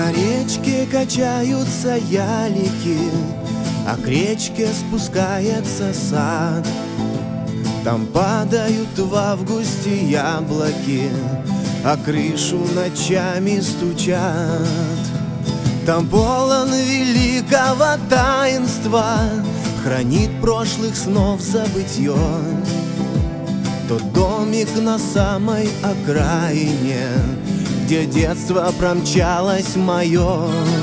На речке качаются ялики, а к речке спускается сад. Там падают в августе яблоки, а крышу ночами стучат. Там полон великого таинства, хранит прошлых снов забытье. Тот домик на самой окраине, где детство промчалось мое.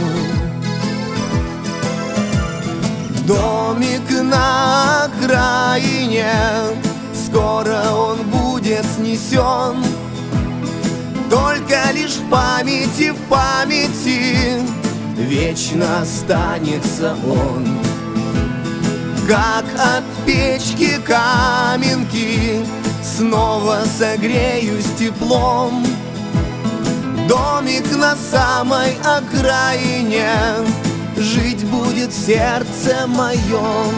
Домик на окраине, скоро он будет снесен. Только лишь в памяти вечно останется он. Как от печки каменки снова согреюсь теплом. Домик на самой окраине жить будет в сердце моем.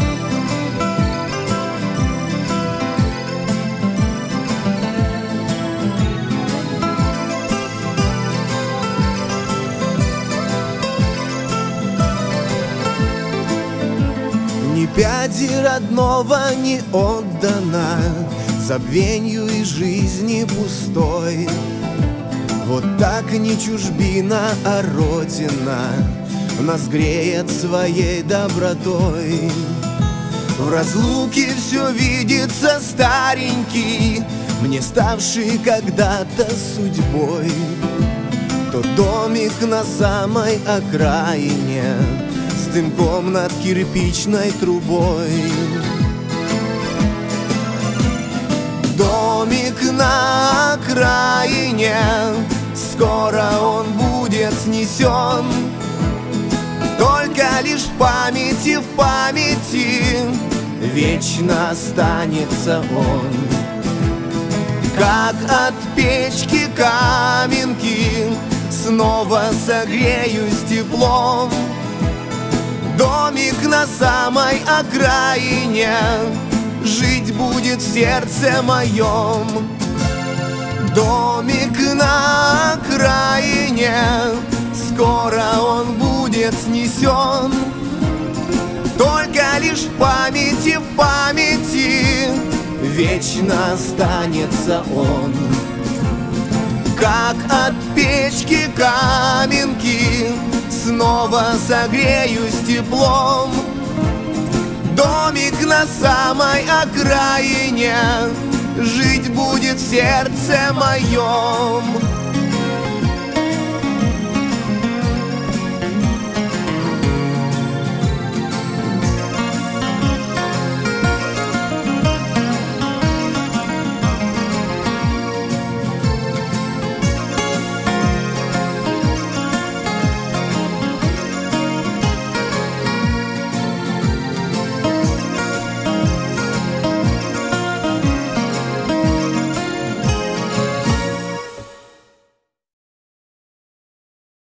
Ни пяди родного не отдано забвенью и жизни пустой. Вот так не чужбина, а родина нас греет своей добротой. В разлуке все видится старенький, мне ставший когда-то судьбой. Тот домик на самой окраине с дымком над кирпичной трубой. Домик на окраине, скоро он будет снесен. Только лишь в памяти вечно останется он. Как от печки каменки снова согреюсь теплом. Домик на самой окраине жить будет в сердце моем. Домик на окраине, скоро он будет снесен. Только лишь в памяти вечно останется он. Как от печки каменки снова согреюсь теплом. Домик на самой окраине жить будет в сердце моем.